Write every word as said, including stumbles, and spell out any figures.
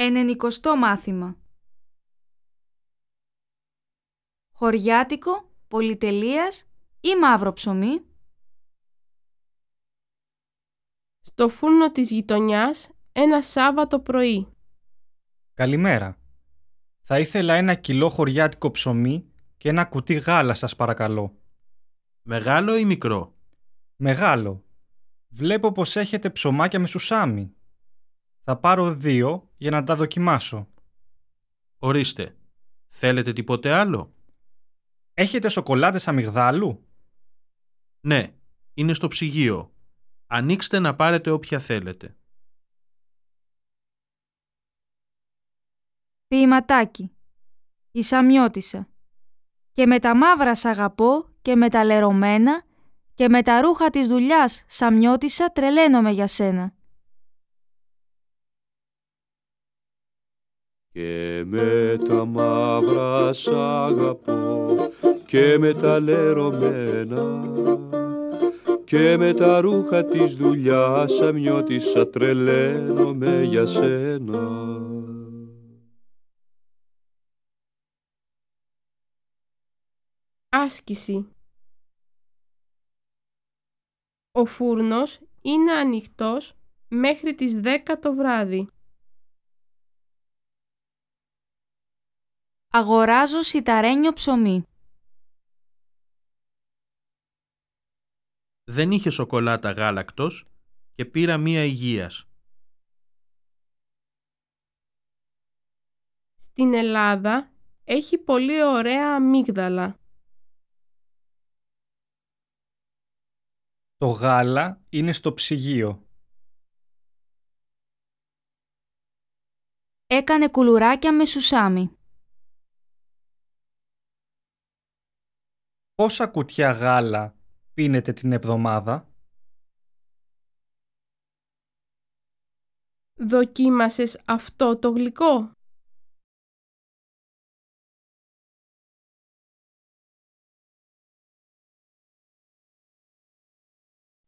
Ενενηκοστό μάθημα. Χωριάτικο, πολυτελείας ή μαύρο ψωμί? Στο φούρνο της γειτονιάς ένα Σάββατο πρωί. Καλημέρα. Θα ήθελα ένα κιλό χωριάτικο ψωμί και ένα κουτί γάλα, σας παρακαλώ. Μεγάλο ή μικρό? Μεγάλο. Βλέπω πως έχετε ψωμάκια με σουσάμι. Θα πάρω δύο για να τα δοκιμάσω. Ορίστε. Θέλετε τίποτε άλλο? Έχετε σοκολάτες αμυγδάλου? Ναι, είναι στο ψυγείο. Ανοίξτε να πάρετε όποια θέλετε. Ποιηματάκι. Η Σαμιώτισσα. Και με τα μαύρα σ' αγαπώ και με τα λερωμένα και με τα ρούχα της δουλειάς, Σαμιώτισσα, τρελαίνομαι για σένα. Και με τα μαύρα σ' αγαπώ και με τα λερωμένα και με τα ρούχα της δουλειάς, Σαμιώτισσα, τρελαίνομαι για σένα. Άσκηση. Ο φούρνος είναι ανοιχτός μέχρι τις δέκα το βράδυ. Αγοράζω σιταρένιο ψωμί. Δεν είχε σοκολάτα γάλακτος και πήρα μία υγείας. Στην Ελλάδα έχει πολύ ωραία αμύγδαλα. Το γάλα είναι στο ψυγείο. Έκανε κουλουράκια με σουσάμι. Πόσα κουτιά γάλα πίνετε την εβδομάδα? Δοκίμασες αυτό το γλυκό?